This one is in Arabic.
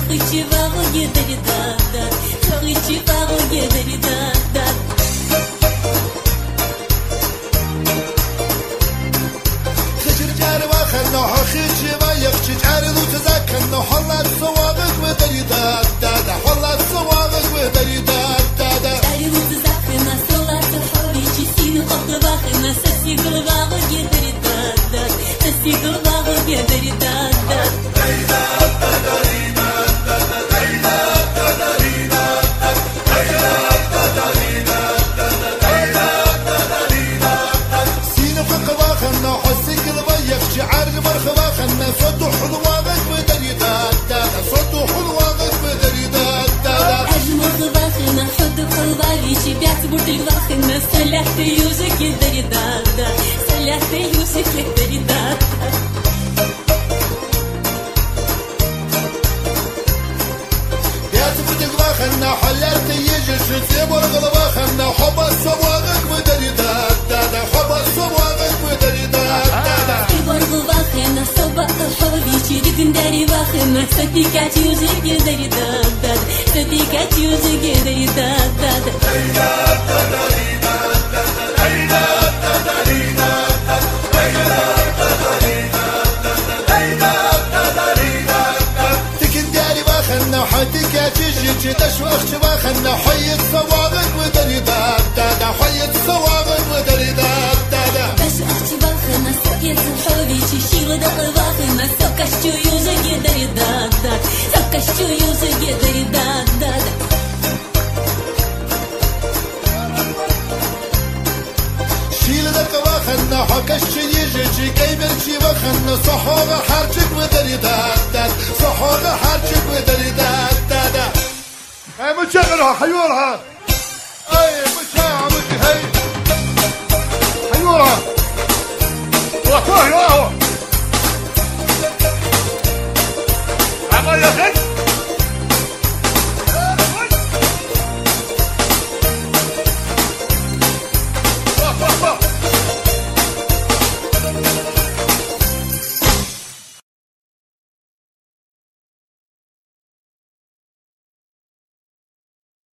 خشي باغو يدري داد خشي باغو يدري داد خشر جار واخنا خشي ما يخشي جار لو تذكرنا حلت سواقك ودري داد حلت سواقك ودري داد جار لو تذكرنا صلات الحوري جسين خط باخنا سسي قلباغو يدري داد سسي قلباغو يدري داد صدو حلواغك ودري داد صدو حلواغك ودري داد أجمل باخنا حد قلبي شي بيعتبر الباخنا سلحت يوسك يدري داد سلحت يوسك يدري داد بيعتبر الباخنا حلرت يجي شتيب ورغلباخنا حب السواغك ودري داد حب السواغك ودري داد ورغلباخنا صبق الحوري شي دكنداري باخنا صديقات يوسك يدري داد صديقات يوسك يدري داد دكنداري باخنا حدك تجي تشوخ باخنا حيت سواغك ودري داد حيت سواغك ودري داد باش اختي باخنا سقيت الحوري شي غدق باخنا سكشتو يوسك يدري داد سكشتو يوسك يدري داد شيل دق باخنا حكش يجي كيبرشي باخنا صحوغ حرجك ودري داد صحوغ حرجك ودري داد مشغلها حيورها